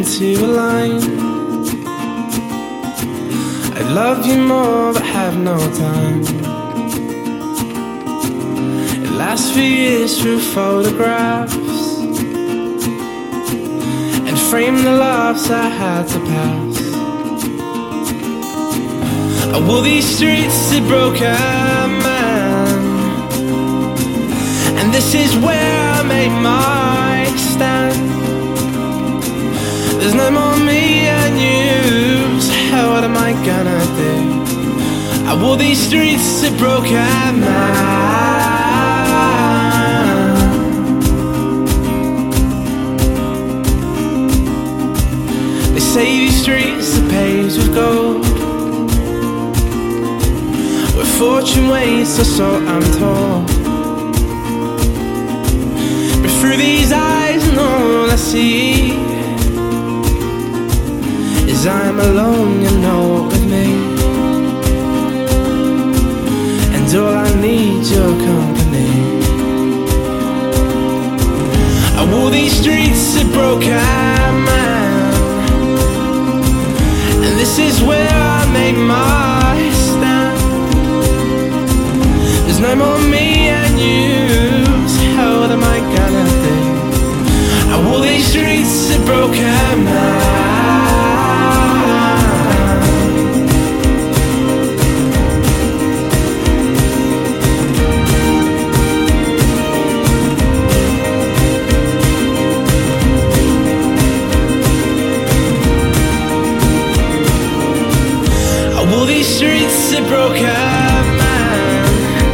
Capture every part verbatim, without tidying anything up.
into a line. I love you more but have no time. It lasts for years through photographs, and frame the laughs I had to pass. I wore these streets to broken man, and this is where I make my stand. There's no more me and you, so hell, what am I gonna do? I wore these streets to broken man. They say these streets are paved with gold, where fortune waits, or so I'm told. But through these eyes, and all I see is I'm alone, you know, with me. And all I need's your company. I wore these streets a broken man, and this is where I make my stand. There's no more me and you, so how what am I gonna do? I wore these streets a broken man. All these streets are broken man,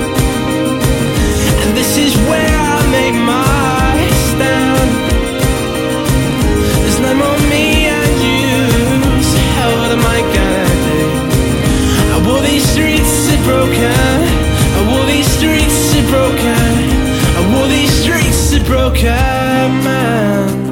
and this is where I make my stand. There's no more me and you, so hell, what am I gonna do? I wore these streets are broken, I wore these streets are broken, I wore these streets are broken man.